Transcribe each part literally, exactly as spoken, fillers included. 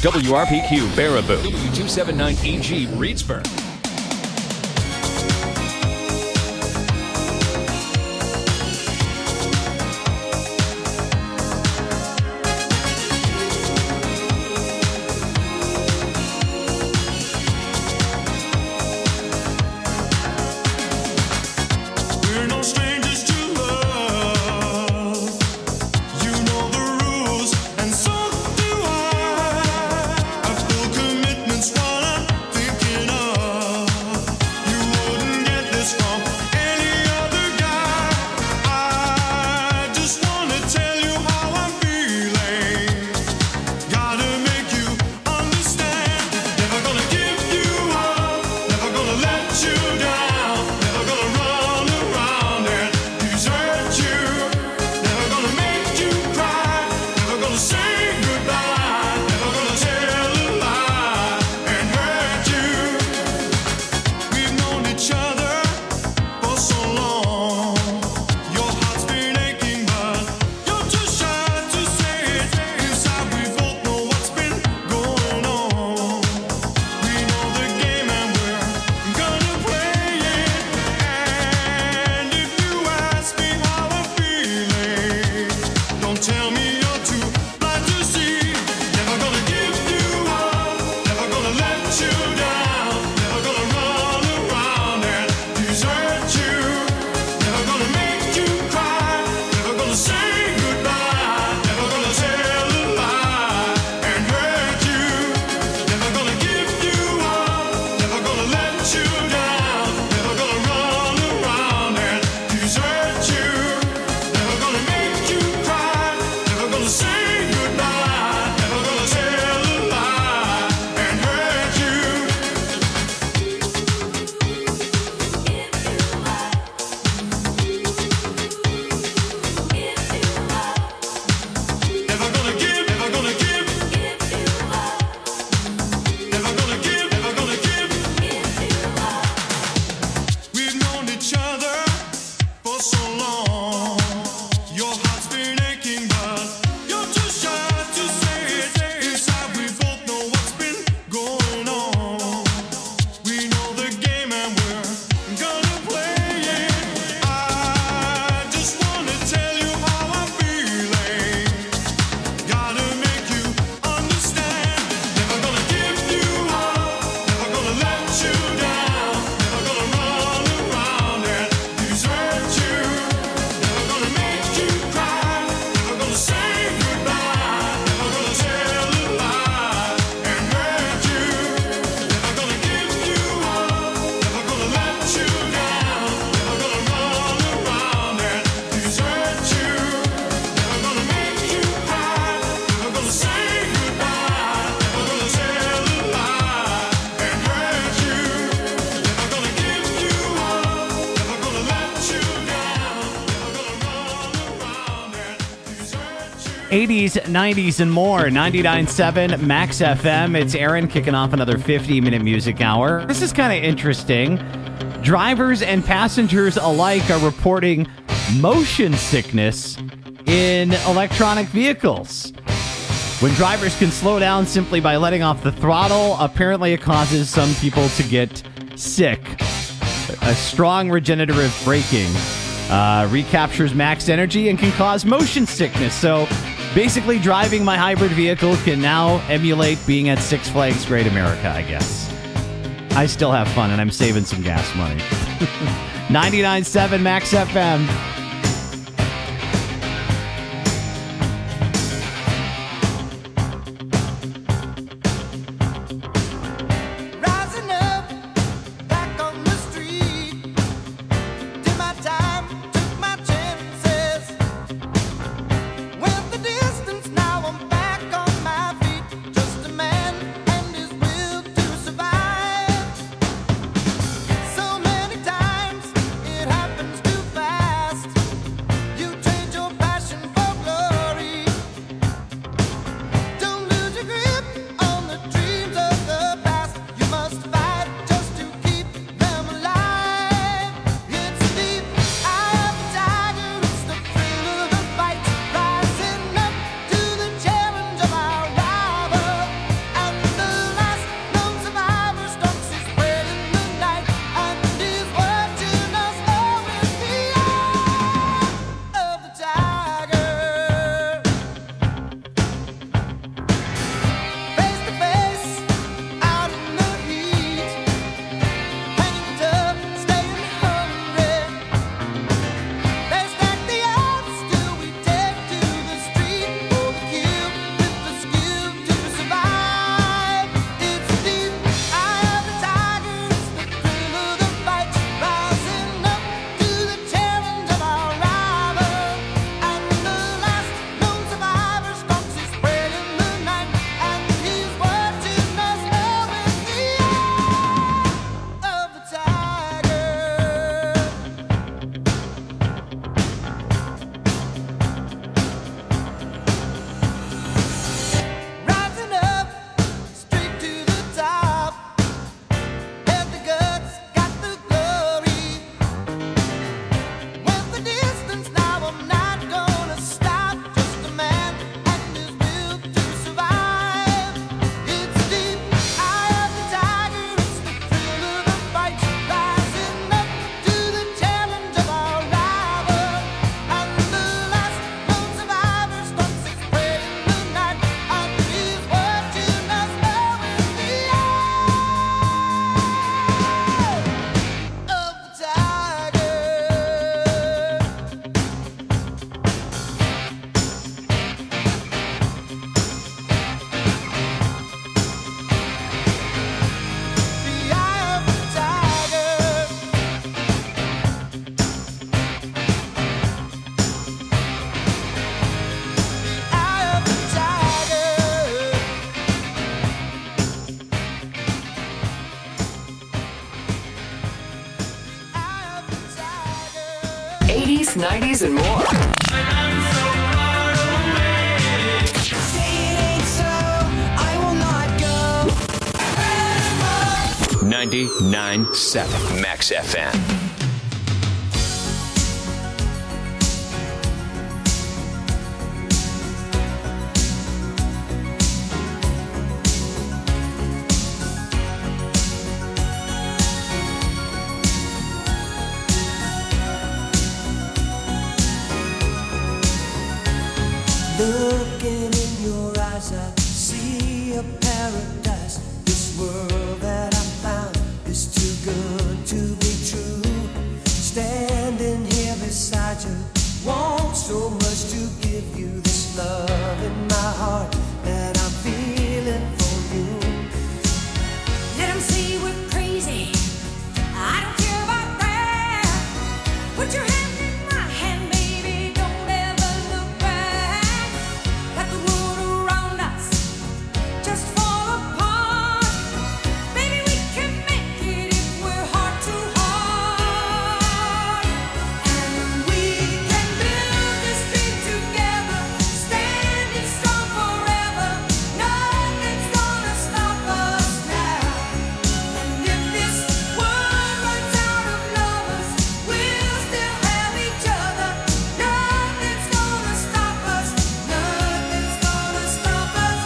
W R P Q Baraboo, W two seventy-nine E G Reedsburg. eighties, nineties, and more. ninety-nine point seven Max F M. It's Aaron kicking off another fifty-minute music hour. This is kind of interesting. Drivers and passengers alike are reporting motion sickness in electronic vehicles. When drivers can slow down simply by letting off the throttle, apparently it causes some people to get sick. A strong regenerative braking uh, recaptures max energy and can cause motion sickness. So basically, driving my hybrid vehicle can now emulate being at Six Flags Great America, I guess. I still have fun, and I'm saving some gas money. ninety-nine point seven Max F M. So many times it happens too fast. eighties, nineties, and more. ninety-nine point seven Max F M. Looking in your eyes, I see a paradise. This world that I found is too good to be true. Standing here beside you, want so much to give you this love in my heart that I'm feeling for you. Let 'em say we're crazy. I don't care about that. Put your hand in my hand, baby. Don't ever look back. Let the world around us just fall apart. Baby, we can make it if we're heart to heart. And we can build this dream together, standing strong forever. Nothing's gonna stop us now. And if this world runs out of lovers, we'll still have each other. Nothing's gonna stop us. Nothing's gonna stop us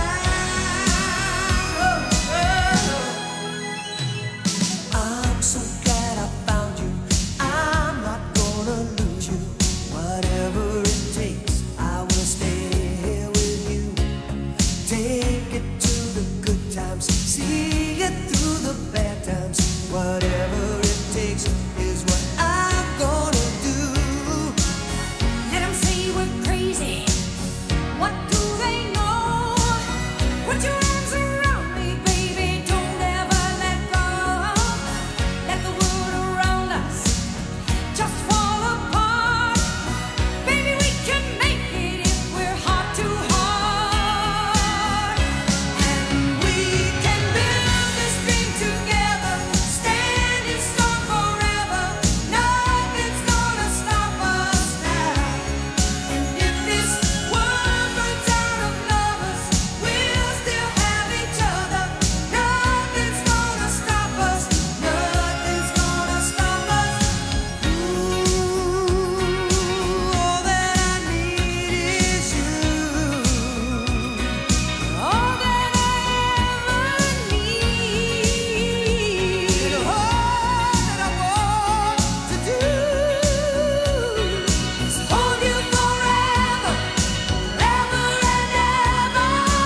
now. I'm so glad I found you. I'm not gonna lose you. Whatever it takes, I will stay here with you. Take it to the good times, see it through the bad times. Whatever it takes is what I'm gonna do. Let 'em say we're crazy. What do they know? Put your arms around me, baby. Don't ever let go. Let the world around us just fall apart. Baby, we can make it if we're heart to heart. And we can build this dream together, standing strong forever. Nothing's gonna stop us now. And if this world runs out of lovers, we'll still have each other. Nothing's gonna stop us. Nothing's gonna stop us. Ooh, all that I need is you. All that I ever need. And all that I want to do is hold you forever, forever and ever.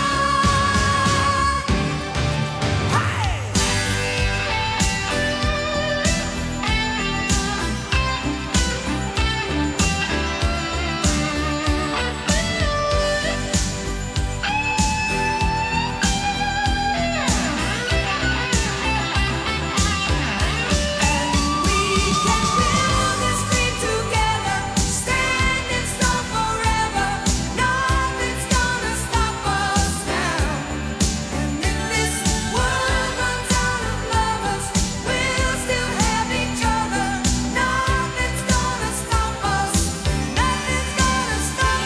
We can build this dream together, standing strong forever. Nothing's gonna stop us now. And if this world runs out of lovers, we'll still have each other. Nothing's gonna stop us. Nothing's gonna stop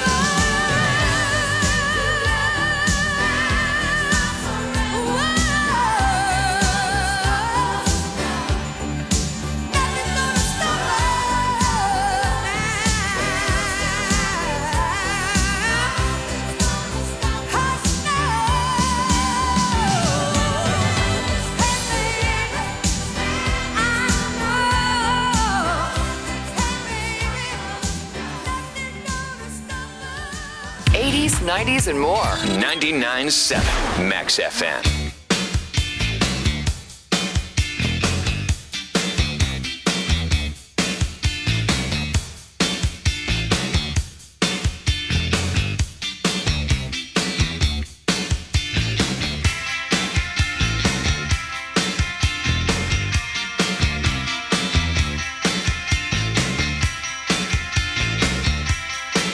eighties, nineties, and more. ninety-nine point seven Max F M.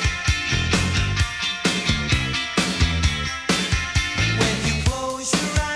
when you close your eyes.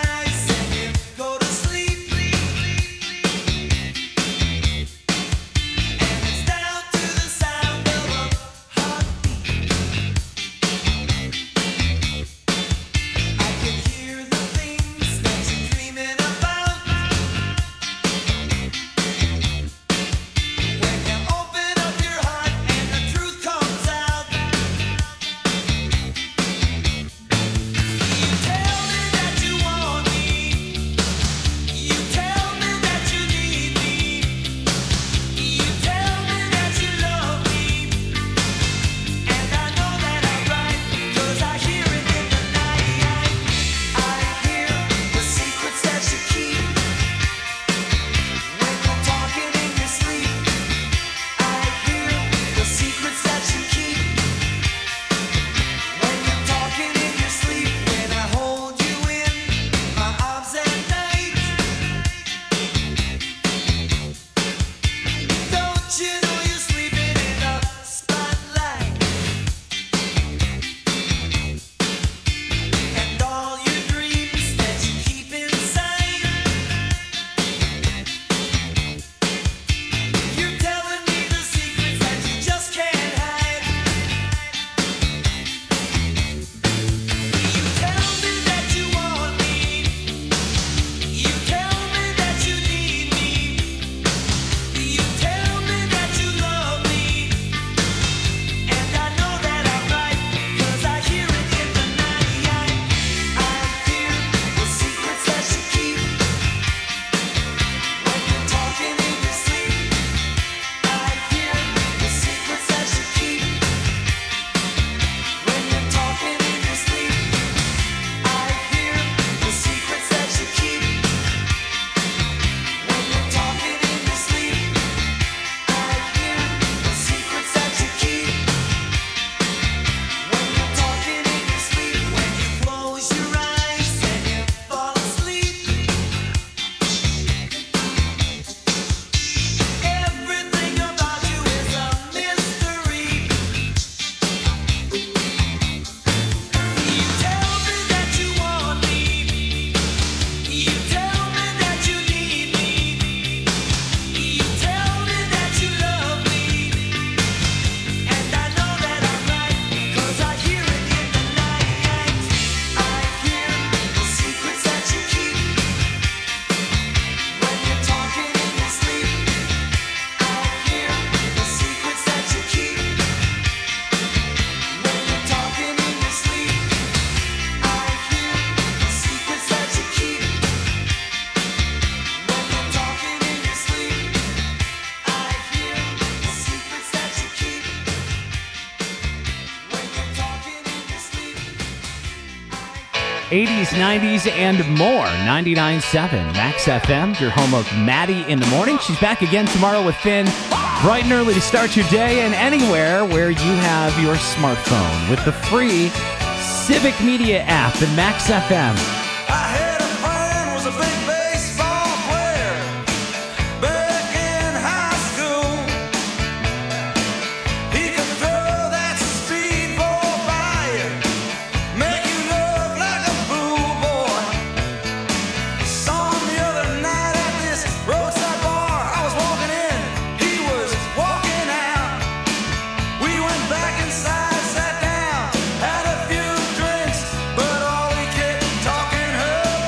eighties, nineties, and more. ninety-nine point seven Max F M, your home of Maddie in the morning. She's back again tomorrow with Finn, bright and early to start your day and anywhere where you have your smartphone with the free Civic Media app and Max F M. I had a friend was a big baseball player back in high school. He could throw that speedball by you, make you look like a fool, boy. Saw him the other night at this roadside bar. I was walking in, he was walking out. We went back inside, sat down, had a few drinks, but all he kept talking about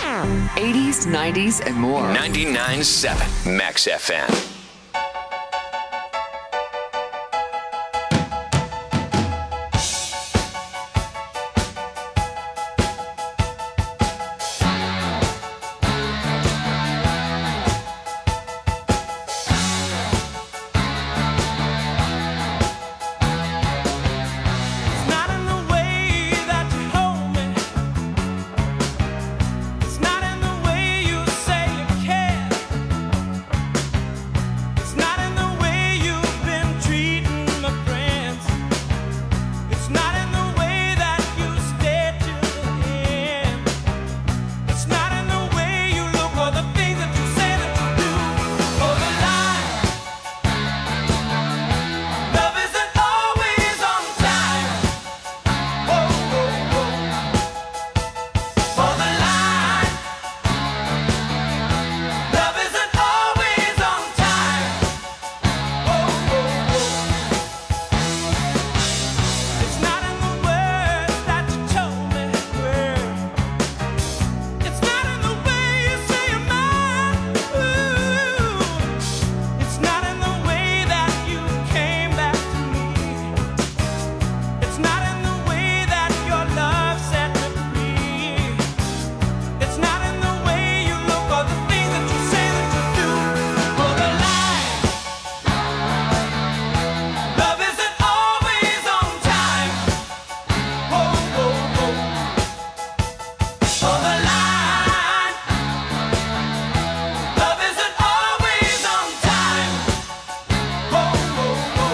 eighties, nineties, and more. ninety-nine point seven Max F M. It's not in the way that you hold me. It's not in the way you say you care. It's not in the way you've been treating my friends. It's not in the way that you stay till the end. It's not in the way you look or the things that you say that you do. Or the lie. Love isn't always on time. Whoa, whoa, whoa. For the line. Love isn't always on time. Whoa, whoa, whoa. It's not in the words that you told me, girl. It's not in the way you say you're mine. Ooh. It's not in the way that you came back to me. It's not in the way that your love set me free. It's not in the way you look or the things that you say that you do. For the lie. Love isn't always on time. Whoa, whoa, whoa. For the line. Love isn't always on time. Whoa, whoa, whoa.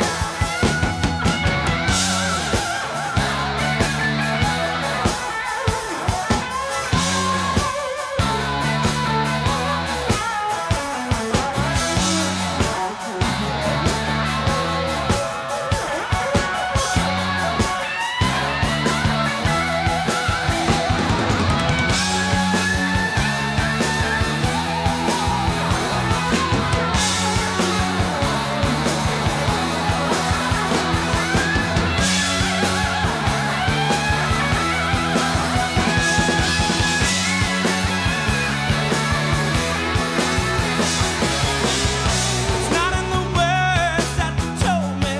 It's not in the words that you told me.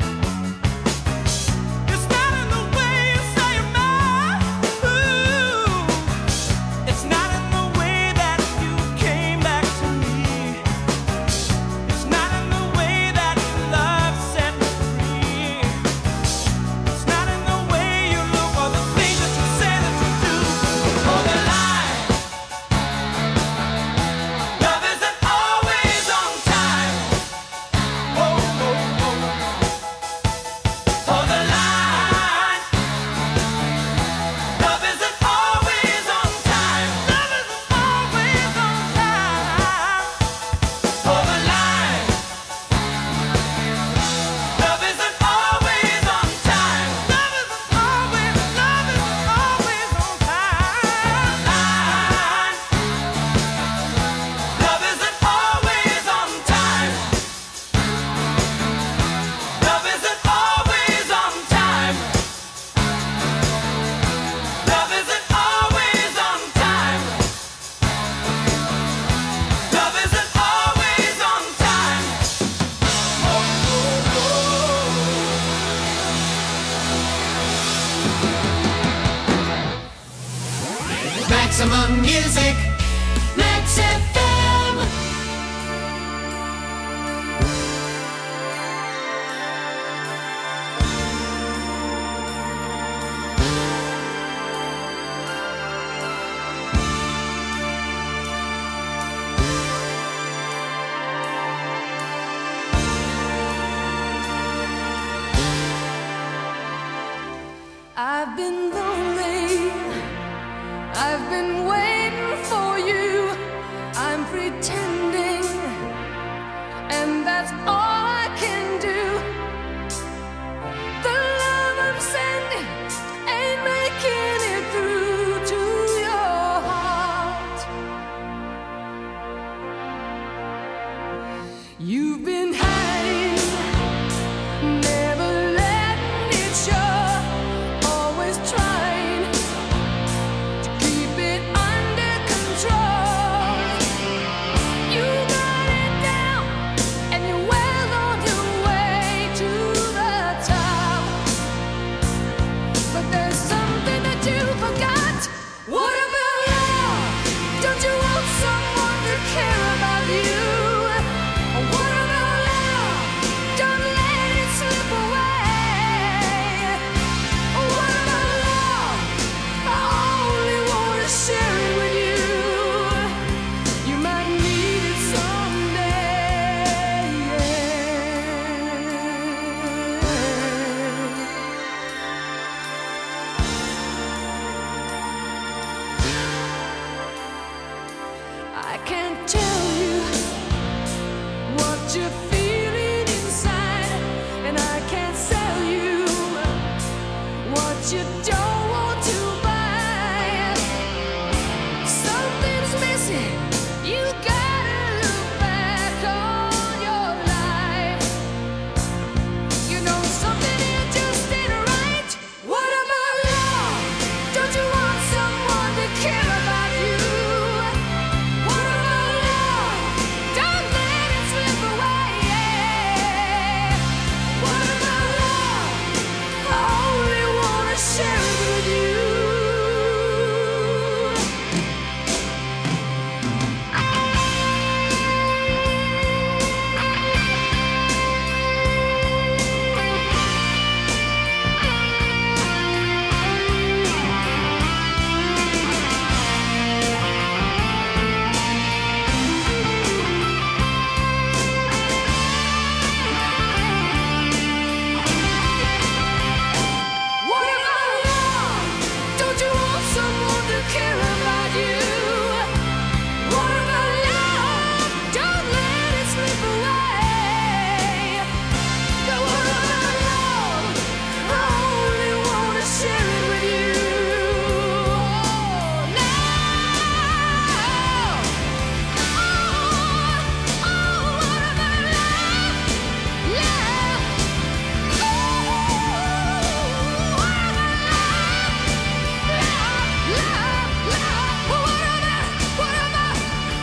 It's not in the way you say you're mine. Ooh. It's not in the way that you came back to me. It's not in the way that your love set me free. It's not in the way you look or the things that you say that you do. Or the lie. Love isn't always on time. Whoa, whoa, whoa. For the line. Love isn't always on time. Love isn't always on time. For the line. Love isn't always on time. Love isn't always, love isn't always on time. Line. Love isn't always on time. Love isn't always on time. Love isn't always on time. Love isn't always on time. Maximum music. Max F M. I've been lonely. I've been waiting for you. I'm pretending, and that's all I can do. The love I'm sending ain't making it through to your heart. You've been hiding, never letting it show, always trying to keep it what you're feeling inside, and I can't sell you what you don't want to buy. Something's missing. You gotta look back on your life. You know something here just ain't right. What about love? Don't you want someone to care about you? What about love? Don't let it slip away. What about love? I only wanna share it with you. What about love? Don't you want someone to care about you? What about love? Don't let it slip away. But what about love? I only wanna share it with you. Now, oh, oh, what about love? Love. Oh, what about love? Love, love. What about, what about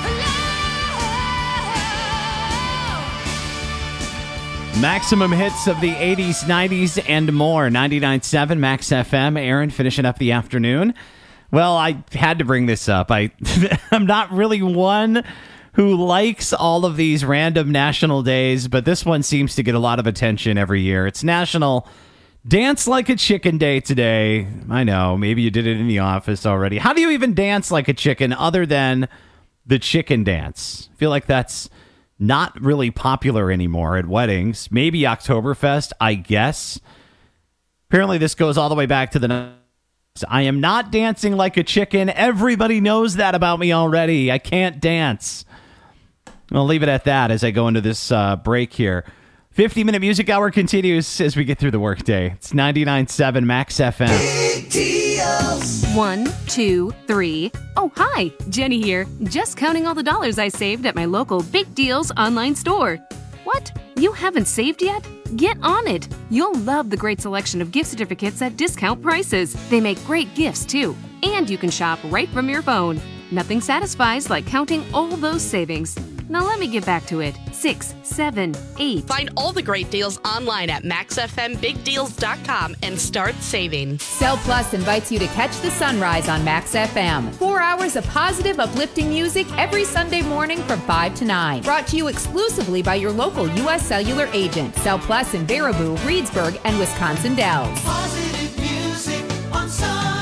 love? Maximum hits of the eighties, nineties, and more. ninety-nine point seven Max F M. Aaron finishing up the afternoon. Well, I had to bring this up. I, I'm not really one who likes all of these random national days, but this one seems to get a lot of attention every year. It's National Dance Like a Chicken Day today. I know, maybe you did it in the office already. How do you even dance like a chicken other than the chicken dance? I feel like that's not really popular anymore at weddings. Maybe Oktoberfest, I guess. Apparently this goes all the way back to the... I am not dancing like a chicken. Everybody knows that about me already. I can't dance. I'll leave it at that as I go into this uh, break here. fifty-minute music hour continues as we get through the workday. It's ninety-nine point seven Max F M. Big deals. One, two, three. Oh, hi, Jenny here. Just counting all the dollars I saved at my local Big Deals online store. What? You haven't saved yet? Get on it. You'll love the great selection of gift certificates at discount prices. They make great gifts, too. And you can shop right from your phone. Nothing satisfies like counting all those savings. Now let me get back to it. Six, seven, eight. Find all the great deals online at max f m big deals dot com and start saving. Cell Plus invites you to catch the sunrise on Max F M. Four hours of positive, uplifting music every Sunday morning from five to nine. Brought to you exclusively by your local U S Cellular agent. Cell Plus in Baraboo, Reedsburg, and Wisconsin Dells. Positive music on Sunrise.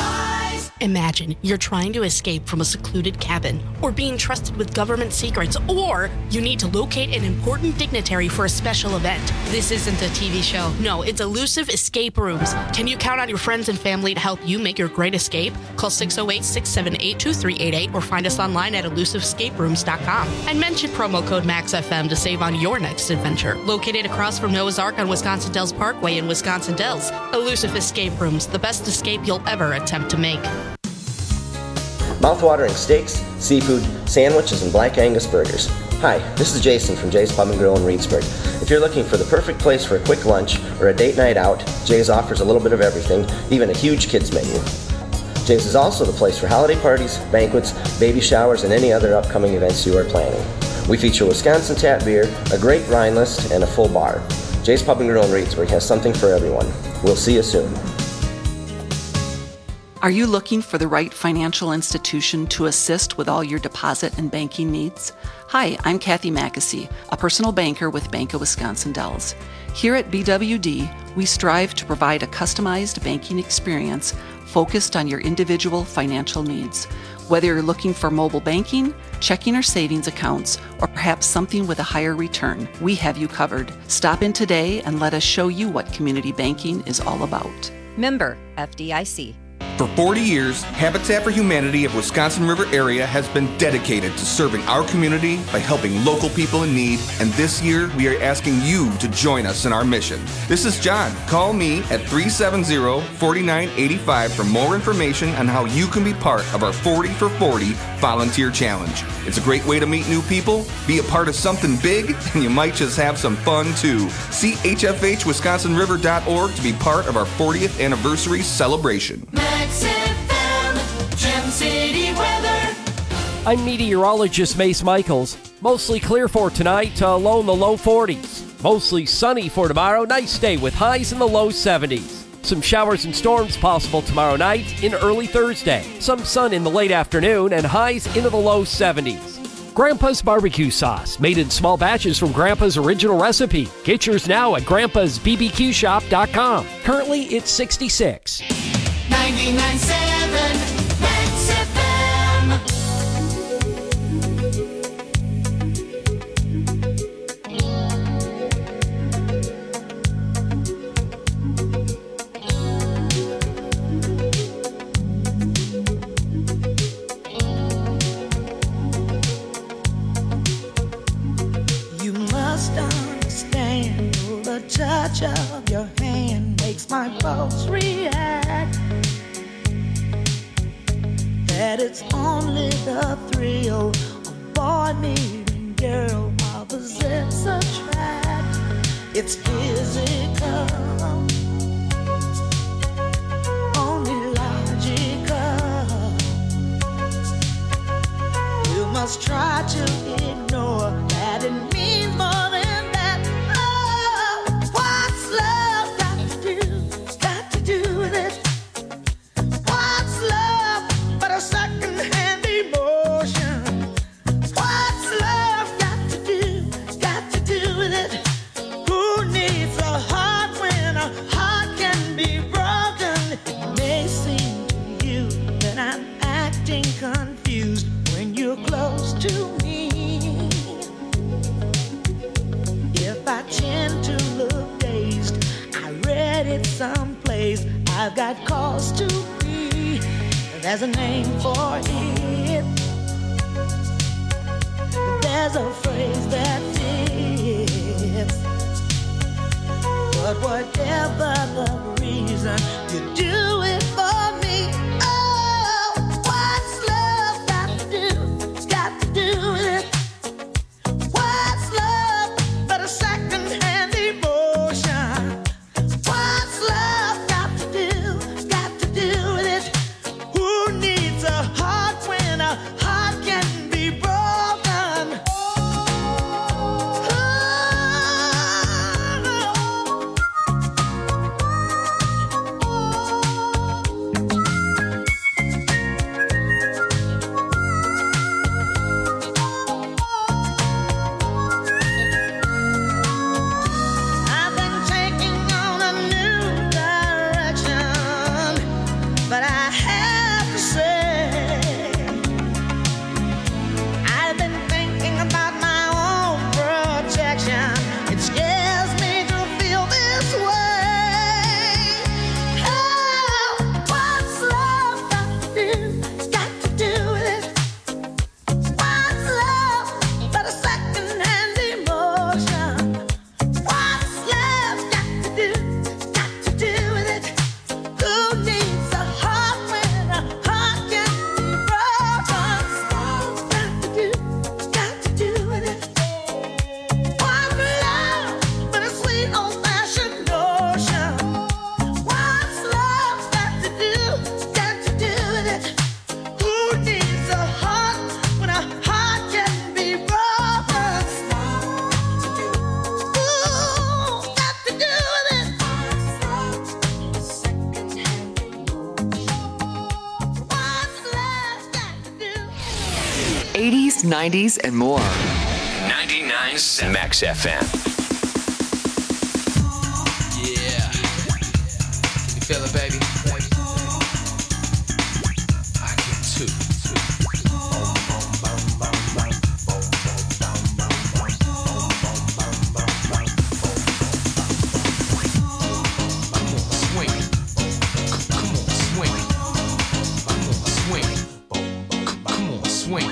Imagine you're trying to escape from a secluded cabin, or being trusted with government secrets, or you need to locate an important dignitary for a special event. This isn't a T V show. No, it's Elusive Escape Rooms. Can you count on your friends and family to help you make your great escape? Call six oh eight, six seven eight, two three eight eight or find us online at elusive escape rooms dot com. And mention promo code MAXFM to save on your next adventure. Located across from Noah's Ark on Wisconsin Dells Parkway in Wisconsin Dells, Elusive Escape Rooms, the best escape you'll ever attempt to make. Mouthwatering steaks, seafood, sandwiches, and Black Angus burgers. Hi, this is Jason from Jay's Pub and Grill in Reedsburg. If you're looking for the perfect place for a quick lunch or a date night out, Jay's offers a little bit of everything, even a huge kids menu. Jay's is also the place for holiday parties, banquets, baby showers, and any other upcoming events you are planning. We feature Wisconsin tap beer, a great wine list, and a full bar. Jay's Pub and Grill in Reedsburg has something for everyone. We'll see you soon. Are you looking for the right financial institution to assist with all your deposit and banking needs? Hi, I'm Kathy Mackesy, a personal banker with Bank of Wisconsin Dells. Here at B W D, we strive to provide a customized banking experience focused on your individual financial needs. Whether you're looking for mobile banking, checking or savings accounts, or perhaps something with a higher return, we have you covered. Stop in today and let us show you what community banking is all about. Member F D I C. For forty years, Habitat for Humanity of Wisconsin River area has been dedicated to serving our community by helping local people in need, and this year we are asking you to join us in our mission. This is John. Call me at three seven zero, four nine eight five for more information on how you can be part of our forty for forty volunteer challenge. It's a great way to meet new people, be a part of something big, and you might just have some fun too. See H F H Wisconsin River dot org to be part of our fortieth anniversary celebration. Max F M, Gem City weather. I'm meteorologist Mace Michaels. Mostly clear for tonight to low in the low forties. Mostly sunny for tomorrow. Nice day with highs in the low seventies. Some showers and storms possible tomorrow night and early Thursday. Some sun in the late afternoon and highs into the low seventies. Grandpa's barbecue sauce, made in small batches from Grandpa's original recipe. Get yours now at grandpas b b q shop dot com. Currently, it's sixty-six. ninety-nine point seven Max F M. You must understand the touch of your hand makes my pulse react. That it's only the thrill of boy meeting girl opposites attract. It's physical, only logical. You must try to ignore that it means more than that. Oh, what's love got to do? Got to do with it. What's love but a second-hand emotion? What's love got to do? Got to do with it. Who needs a heart when a heart can be broken? It may seem to you that I'm acting confused when you're close to me. If I tend to look dazed, I read it someplace. I've got cause to be. There's a name for it. There's a phrase that fits. But whatever the reason, you do it for me. Oh, what's love got to do? Got to do with it. What's love but a second-hand emotion? What's love got to do? Got to do with it. Who needs a heart when a heart can be broken? I've been taking on a new direction, but I have to say, I've been thinking about my own protection. It scares me to feel this way. Oh, what's love got to do? Got to do with it. What's love but a second-hand emotion? What's love got to do? Got to do with it. Who needs a heart when a heart can be broken? Got to do, got to do with it. What's love but a sweet old-fashioned notion? What's love got to do? Got to do with it. Who needs a heart when a heart can be broken? Ooh, got to do with it. What's love got to do? eighties, nineties, and more. ninety-nine point seven Max F M. Yeah. Can you feel it, baby? I can too. Come on, swing. Come on, swing.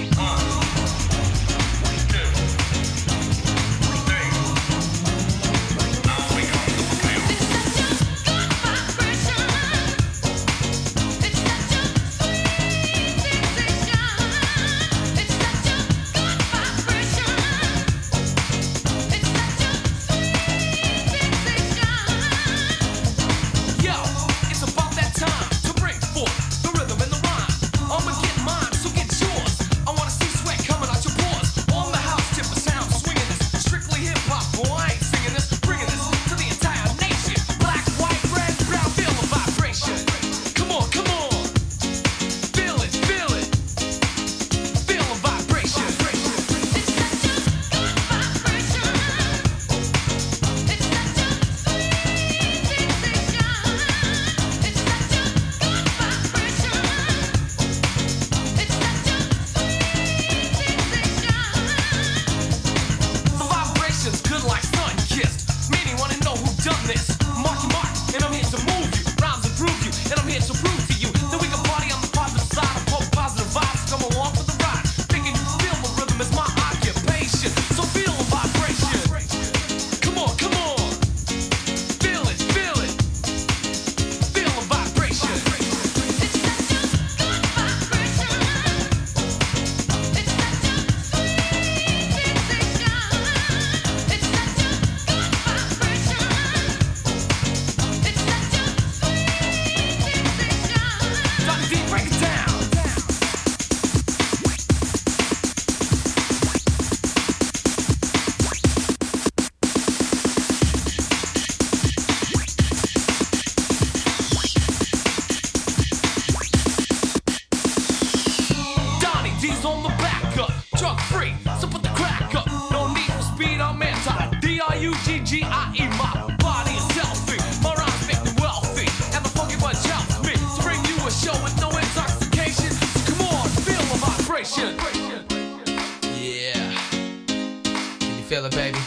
feel it, baby?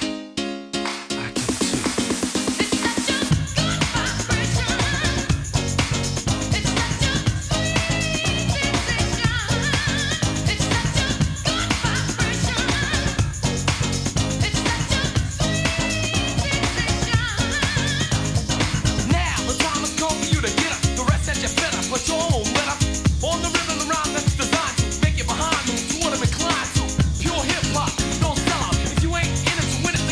Pure hip hop, don't sell out. If you ain't in it to win it,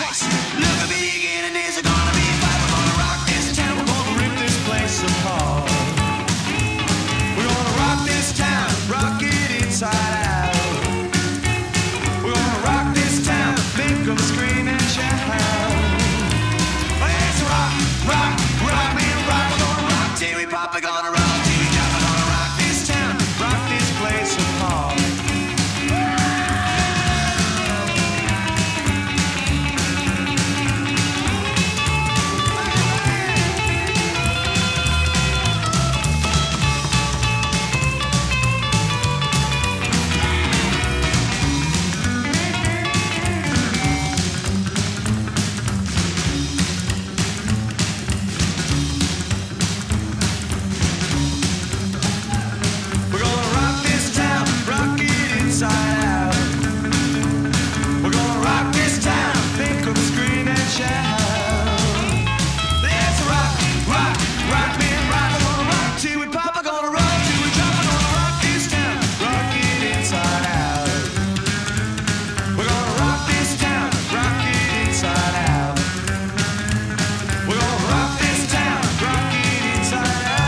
place. Look, the beginning days are gonna be fine. We're gonna rock this town. We're gonna rip this place apart. We're gonna rock this town, rock it inside out. We're gonna rock this town, make them scream and shout. Let's rock, rock, rock, man, rock. We're gonna rock till we pop. We're gonna rock till we drop. We're gonna rock this town, rock this place apart. We're gonna rock this town, rock it inside out. We're gonna rock this town, make them scream and shout. Let's rock, rock, rock, man, rock. We're gonna rock till we pop. We're gonna rock till we drop. We're gonna rock this town, rock it inside out. We're gonna rock this town, rock it inside out. We're gonna rock this town, rock it inside out.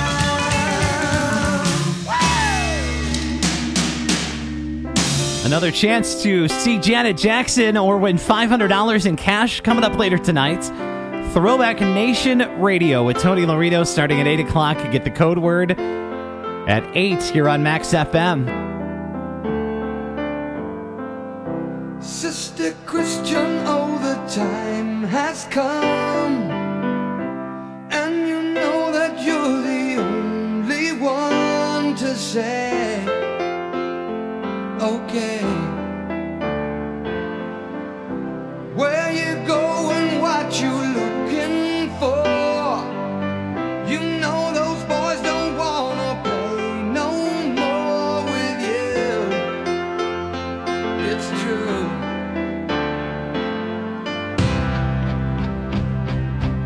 Another chance to see Janet Jackson or win five hundred dollars in cash coming up later tonight. Throwback Nation Radio with Tony Laredo starting at eight o'clock. You get the code word at eight here on Max F M. Sister Christian, oh, the time has come, and you know that you're the only one to say, okay. Where you going, what you looking for? You know those boys don't wanna play no more with you. It's true.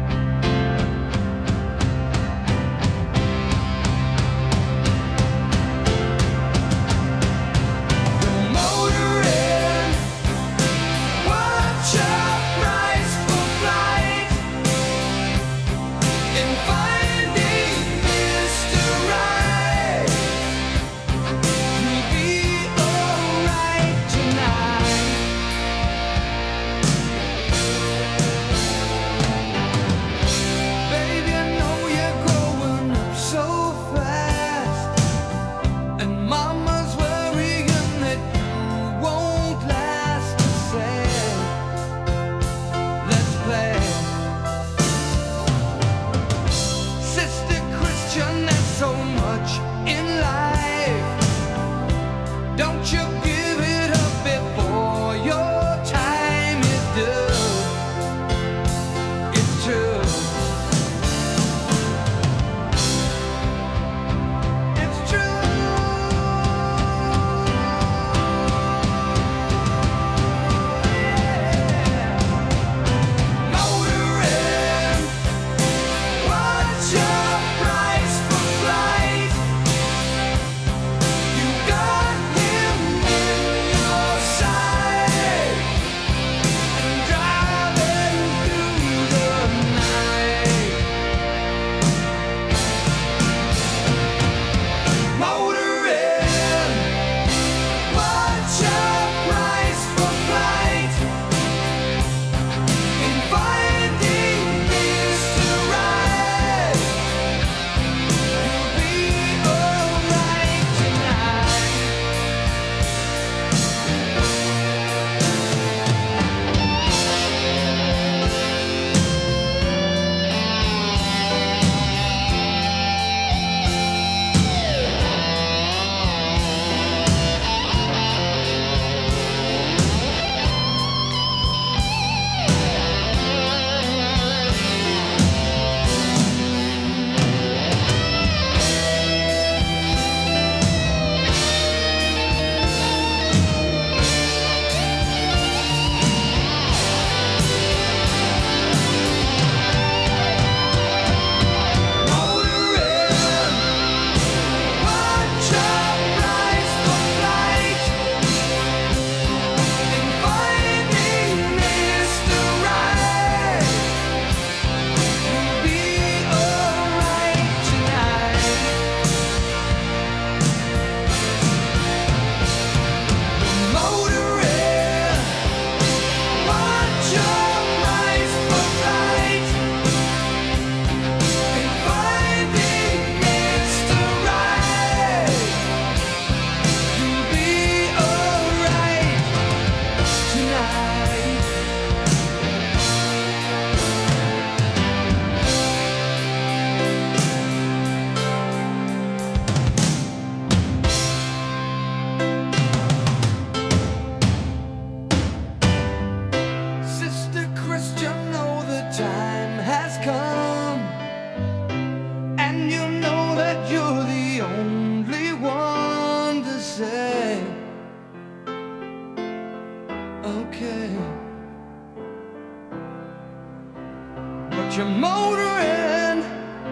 but you're motoring.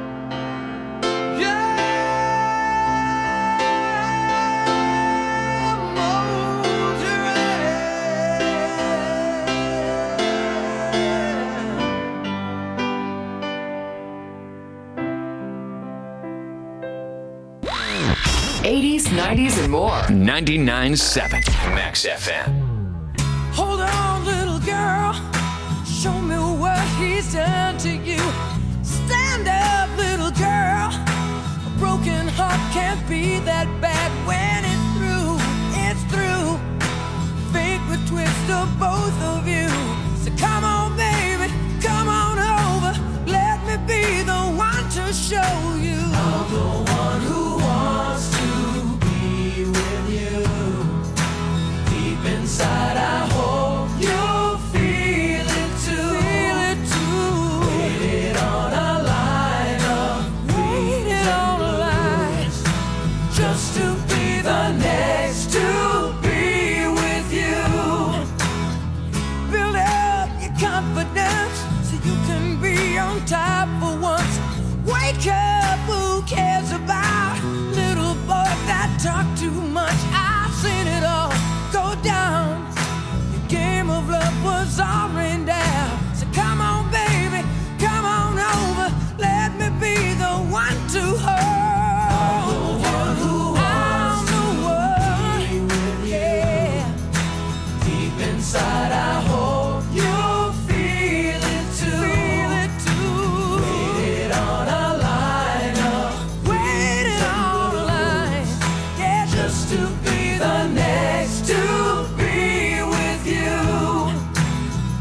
Yeah, eighties, nineties, and more. ninety-nine point seven Max F M. Hold on, little girl. Show me what he's done to you. Stand up, little girl. A broken heart can't be that bad when it's through. It's through. Fate would twist of both of you. So come on, baby, come on over. Let me be the one to show you. I'm the one who wants to be with you. Deep inside, I hope you feel it too. Feel it too. Waited on a line of waited on a line just to be the next to be with you. Build up your confidence so you can be on top for once. Wake up, who cares about little boys that talk too much? I've seen it all go down. Your game of love was all rained down. So come on, baby, come on over. Let me be the one to hold. I'm the one who wants to be with you. Yeah. Deep inside, I hope you feel it too. Feel it too. Waited on a line of waited on a line. Yeah, just to be the next to be with you.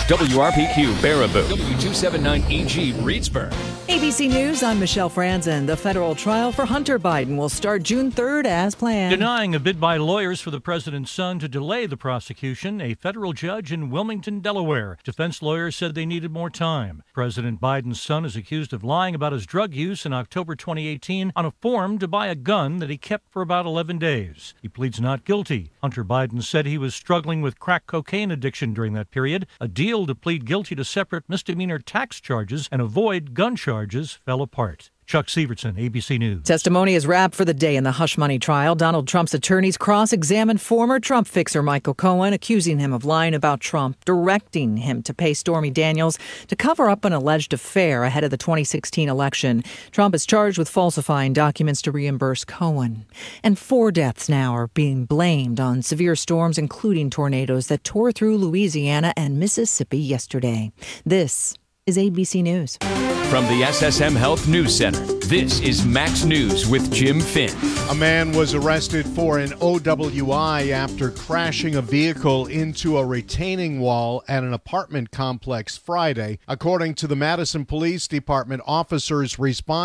W R P Q Baraboo. W two seventy-nine E G Reedsburg. A B C News, I'm Michelle Franzen. The federal trial for Hunter Biden will start June third as planned. Denying a bid by lawyers for the president's son to delay the prosecution, a federal judge in Wilmington, Delaware. Defense lawyers said they needed more time. President Biden's son is accused of lying about his drug use in October twenty eighteen on a form to buy a gun that he kept for about eleven days. He pleads not guilty. Hunter Biden said he was struggling with crack cocaine addiction during that period. A deal to plead guilty to separate misdemeanor tax charges and avoid gun charges fell apart. Chuck Severson, A B C News. Testimony is wrapped for the day in the hush money trial. Donald Trump's attorneys cross-examined former Trump fixer Michael Cohen, accusing him of lying about Trump, directing him to pay Stormy Daniels to cover up an alleged affair ahead of the twenty sixteen election. Trump is charged with falsifying documents to reimburse Cohen. And four deaths now are being blamed on severe storms, including tornadoes that tore through Louisiana and Mississippi yesterday. This is A B C News. From the S S M Health News Center, this is Max News with Jim Finn. A man was arrested for an O W I after crashing a vehicle into a retaining wall at an apartment complex Friday. According to the Madison Police Department, officers responded